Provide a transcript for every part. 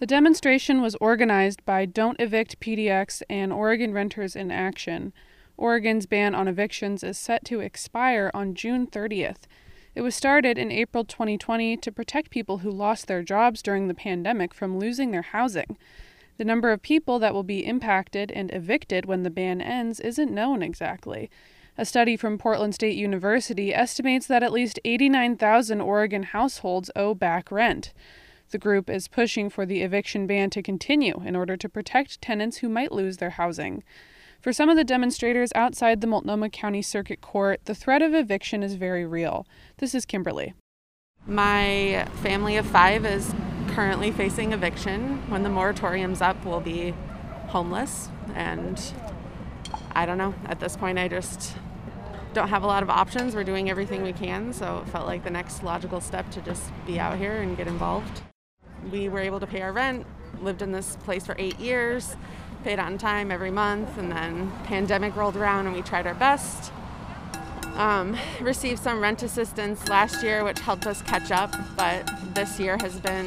The demonstration was organized by Don't Evict PDX and Oregon Renters in Action. Oregon's ban on evictions is set to expire on June 30th. It was started in April 2020 to protect people who lost their jobs during the pandemic from losing their housing. The number of people that will be impacted and evicted when the ban ends isn't known exactly. A study from Portland State University estimates that at least 89,000 Oregon households owe back rent. The group is pushing for the eviction ban to continue in order to protect tenants who might lose their housing. For some of the demonstrators outside the Multnomah County Circuit Court, the threat of eviction is very real. This is Kimberly. My family of 5 is currently facing eviction. When the moratorium's up, we'll be homeless, and I don't know. At this point, I just don't have a lot of options. We're doing everything we can, so it felt like the next logical step to just be out here and get involved. We were able to pay our rent, lived in this place for 8 years, paid on time every month, and then pandemic rolled around and we tried our best. Received some rent assistance last year, which helped us catch up, but this year has been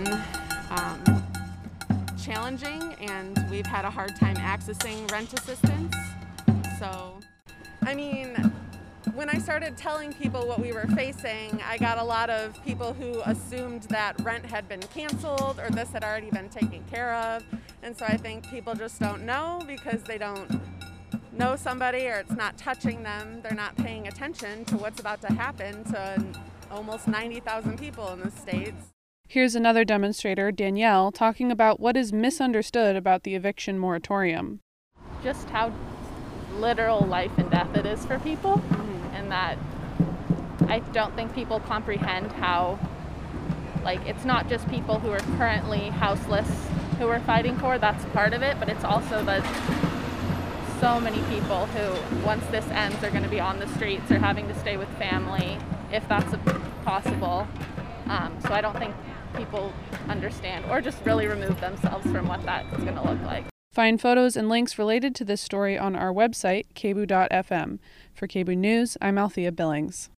challenging and we've had a hard time accessing rent assistance. So, when I started telling people what we were facing, I got a lot of people who assumed that rent had been canceled or this had already been taken care of. And so I think people just don't know because they don't know somebody or it's not touching them. They're not paying attention to what's about to happen to almost 90,000 people in the States. Here's another demonstrator, Danielle, talking about what is misunderstood about the eviction moratorium. Just how literal life and death it is for people, and that I don't think people comprehend how, it's not just people who are currently houseless who we're fighting for. That's part of it, but it's also that so many people who, once this ends, are going to be on the streets or having to stay with family, if that's possible. So I don't think people understand or just really remove themselves from what that's going to look like. Find photos and links related to this story on our website, kboo.fm. For KBOO News, I'm Althea Billings.